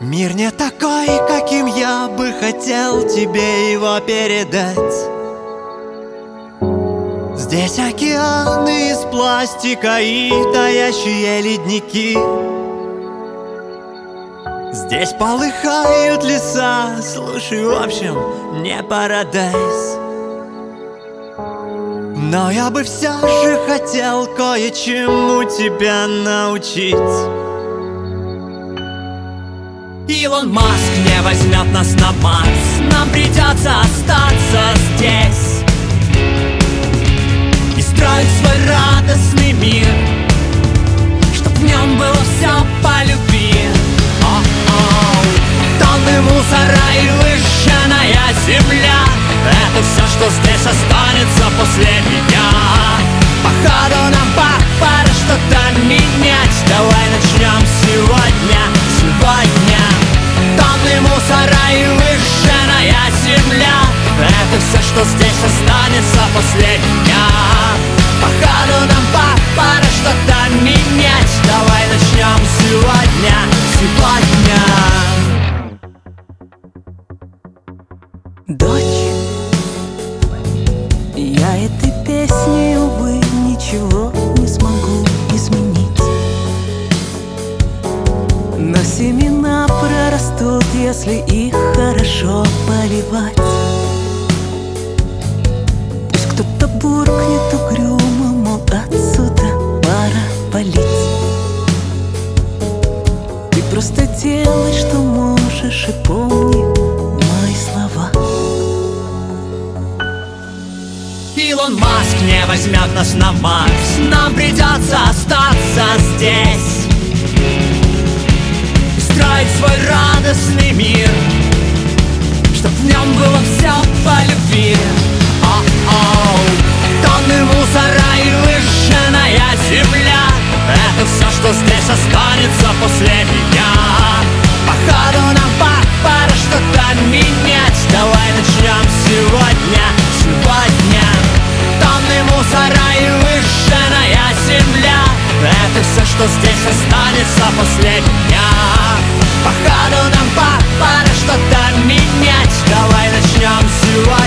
Мир не такой, каким я бы хотел тебе его передать. Здесь океаны из пластика и таящие ледники. Здесь полыхают леса, слушай, в общем, не парадайз. Но я бы все же хотел кое-чему тебя научить. Илон Маск не возьмет нас на Марс, нам придется остаться здесь и строить свой радостный мир, чтоб в нем было все по любви. Тонны мусора и выжженная земля — это все, что здесь останется после меня. Походу нам пора что-то менять. Давай начнем сегодня. Тонны мусора и выжженная земля — это все, что здесь останется после меня. Походу нам пора что-то менять. Давай начнем сегодня. Дочь, я этой песней, увы, ничего не смогу изменить. Но семена прорастут, если их хорошо поливать. Пусть кто-то буркнет угрюмо, мол, отсюда пора валить. Ты просто делай, что можешь, и помни мои слова. Илон Маск не возьмет нас на Марс, нам придется остаться здесь и строить свой радостный мир, чтоб в нем было все по любви. Тонны мусора и выжженная земля — это все, что здесь останется после меня. Походу нам пора что-то менять. Давай начнем сегодня. Тонны мусора и выжженная земля — это все, что здесь останется после меня. Походу нам пора что-то менять. Давай начнем сегодня.